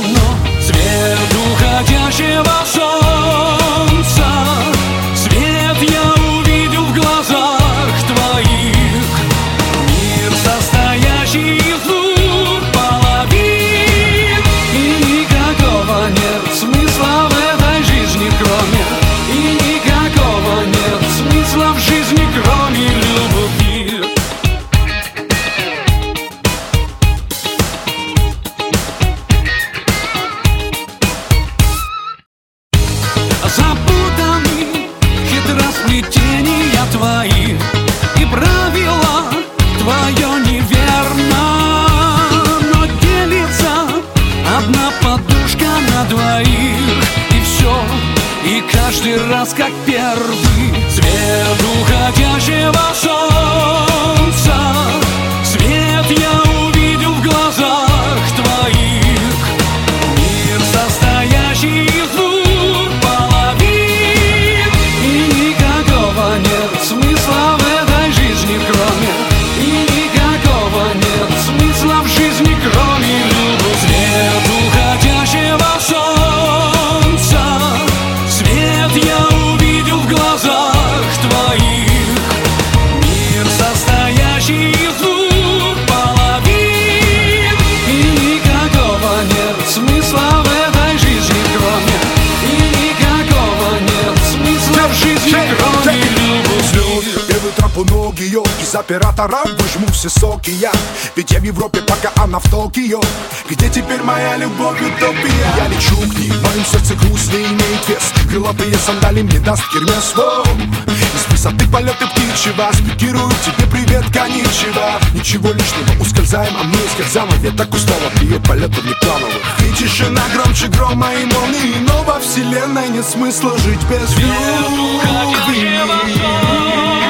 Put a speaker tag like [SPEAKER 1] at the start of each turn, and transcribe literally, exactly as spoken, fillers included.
[SPEAKER 1] Но свет уходящего солнца, свет я увидел в глазах твоих. Мир, состоящий из двух половин, и никакого нет смысла в этой жизни, кроме И никакого нет смысла в жизни, кроме любви. Запутаны хитросплетения твои, и правила твое неверно, но делится одна подушка на двоих, и все, и каждый раз как первый. Свет уходящего солнца, свет я увидел в глазах твоих. Мир, состоящий из двух половин, и никакого нет смысла в этой жизни, кроме И никакого нет смысла в жизни, кроме любви. Свет уходящего солнца, свет я увидел в глазах твоих. Мир, состоящий из двух половин, и никакого нет смысла в этой жизни, кроме И никакого нет смысла в жизни, кроме любви.
[SPEAKER 2] Первый трап у ног ее, из оператора выжму все соки я. Ведь я в Европе, пока она в Токио. Где теперь моя любовь, утопия? Я лечу к ней, в моем сердце груз не имеет вес. Крылатые сандали мне даст Гермес. Воу. Из высоты полеты птичьего спикирую тебе привет, коничева. Ничего лишнего, ускользаем, а мне скользамо. Я так устал от ее полетов неплановых. И тишина громче грома и молнии, но во вселенной нет смысла жить без любви.